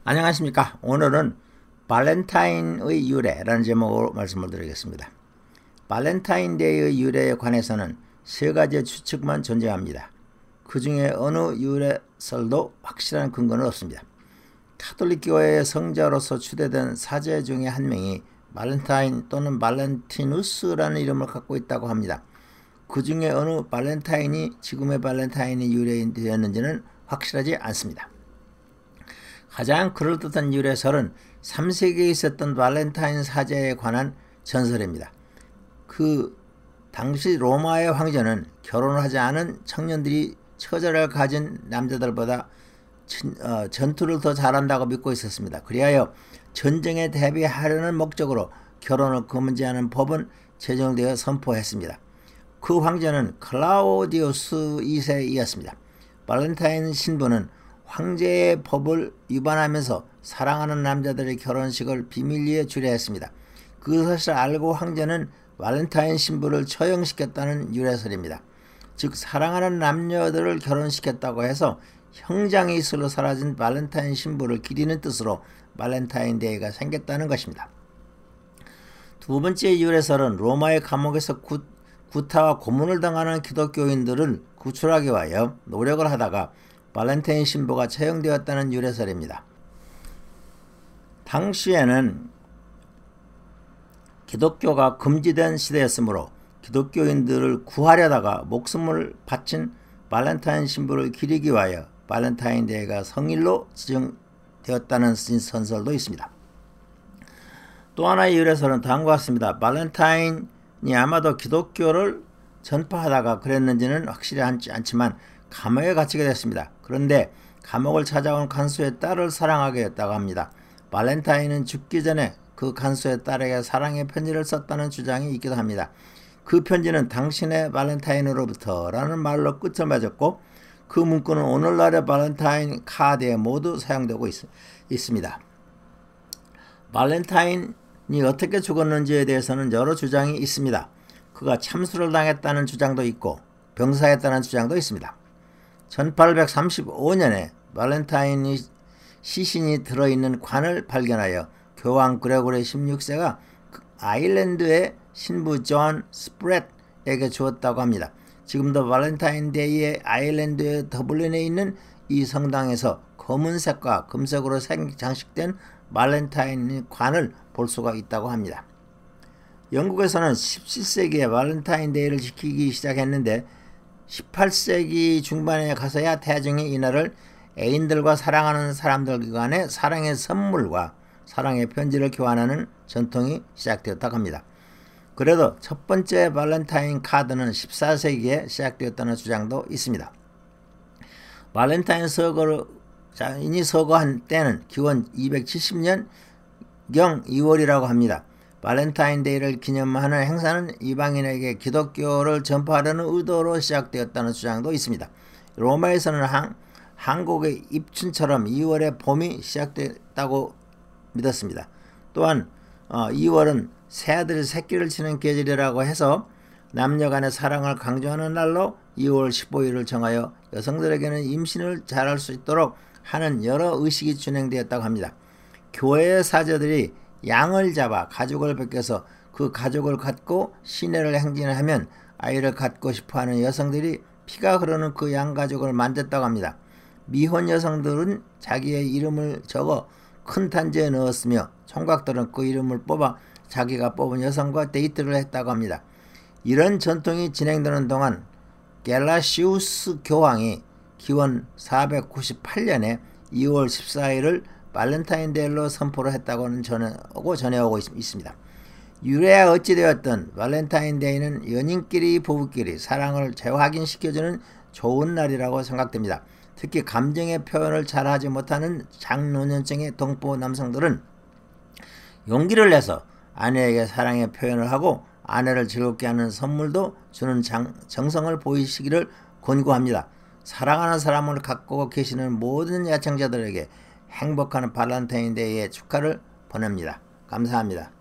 안녕하십니까. 오늘은 발렌타인의 유래라는 제목으로 말씀을 드리겠습니다. 발렌타인데이의 유래에 관해서는 세 가지의 추측만 존재합니다. 그 중에 어느 유래설도 확실한 근거는 없습니다. 카톨릭교회의 성자로서 추대된 사제 중에 한 명이 발렌타인 또는 발렌티누스라는 이름을 갖고 있다고 합니다. 그 중에 어느 발렌타인이 지금의 발렌타인의 유래인 되었는지는 확실하지 않습니다. 가장 그럴듯한 유래설은 3세기에 있었던 발렌타인 사제에 관한 전설입니다. 그 당시 로마의 황제는 결혼을 하지 않은 청년들이 처자를 가진 남자들보다 전투를 더 잘한다고 믿고 있었습니다. 그리하여 전쟁에 대비하려는 목적으로 결혼을 금지하는 법은 제정되어 선포했습니다. 그 황제는 클라우디우스 2세이었습니다. 발렌타인 신부는 황제의 법을 위반하면서 사랑하는 남자들의 결혼식을 비밀리에 주례했습니다. 그 사실을 알고 황제는 발렌타인 신부를 처형시켰다는 유래설입니다. 즉 사랑하는 남녀들을 결혼시켰다고 해서 형장이 있을로 사라진 발렌타인 신부를 기리는 뜻으로 발렌타인데이가 생겼다는 것입니다. 두 번째 유래설은 로마의 감옥에서 구타와 고문을 당하는 기독교인들을 구출하기 위하여 노력을 하다가 발렌타인 신부가 처형되었다는 유래설입니다. 당시에는 기독교가 금지된 시대였으므로 기독교인들을 구하려다가 목숨을 바친 발렌타인 신부를 기리기 위하여 발렌타인데이가 성일로 지정되었다는 전설도 있습니다. 또 하나의 유래설은 다음과 같습니다. 발렌타인이 아마도 기독교를 전파하다가 그랬는지는 확실히 않지만 감옥에 갇히게 됐습니다. 그런데 감옥을 찾아온 간수의 딸을 사랑하게 됐다고 합니다. 발렌타인은 죽기 전에 그 간수의 딸에게 사랑의 편지를 썼다는 주장이 있기도 합니다. 그 편지는 당신의 발렌타인으로부터 라는 말로 끝을 맺었고 그 문구는 오늘날의 발렌타인 카드에 모두 사용되고 있습니다. 발렌타인이 어떻게 죽었는지에 대해서는 여러 주장이 있습니다. 그가 참수를 당했다는 주장도 있고 병사했다는 주장도 있습니다. 1835년에 발렌타인이 시신이 들어있는 관을 발견하여 교황 그레고리 16세가 아일랜드의 신부 존 스프렛에게 주었다고 합니다. 지금도 발렌타인데이에 아일랜드의 더블린에 있는 이 성당에서 검은색과 금색으로 장식된 발렌타인 관을 볼 수가 있다고 합니다. 영국에서는 17세기에 발렌타인데이를 지키기 시작했는데 18세기 중반에 가서야 대중이 이날을 애인들과 사랑하는 사람들 간의 사랑의 선물과 사랑의 편지를 교환하는 전통이 시작되었다고 합니다. 그래도 첫 번째 발렌타인 카드는 14세기에 시작되었다는 주장도 있습니다. 발렌타인 서거인이 서거한 때는 기원 270년경 2월이라고 합니다. 발렌타인데이를 기념하는 행사는 이방인에게 기독교를 전파하려는 의도로 시작되었다는 주장도 있습니다. 로마에서는 한국의 입춘처럼 2월에 봄이 시작됐다고 믿었습니다. 또한 2월은 새아들이 새끼를 치는 계절이라고 해서 남녀 간의 사랑을 강조하는 날로 2월 15일을 정하여 여성들에게는 임신을 잘할 수 있도록 하는 여러 의식이 진행되었다고 합니다. 교회의 사제들이 양을 잡아 가죽을 벗겨서 그 가죽을 갖고 시내를 행진하면 아이를 갖고 싶어하는 여성들이 피가 흐르는 그 양가죽을 만졌다고 합니다. 미혼 여성들은 자기의 이름을 적어 큰 단지에 넣었으며 총각들은 그 이름을 뽑아 자기가 뽑은 여성과 데이트를 했다고 합니다. 이런 전통이 진행되는 동안 겔라시우스 교황이 기원 498년에 2월 14일을 발렌타인데이로 선포를 했다고는 전해오고 있습니다. 유래야 어찌되었든 발렌타인데이는 연인끼리 부부끼리 사랑을 재확인시켜주는 좋은 날이라고 생각됩니다. 특히 감정의 표현을 잘하지 못하는 장노년층의 동포 남성들은 용기를 내서 아내에게 사랑의 표현을 하고 아내를 즐겁게 하는 선물도 주는 정성을 보이시기를 권고합니다. 사랑하는 사람을 갖고 계시는 모든 애청자들에게 행복한 발렌타인데이의 축하를 보냅니다. 감사합니다.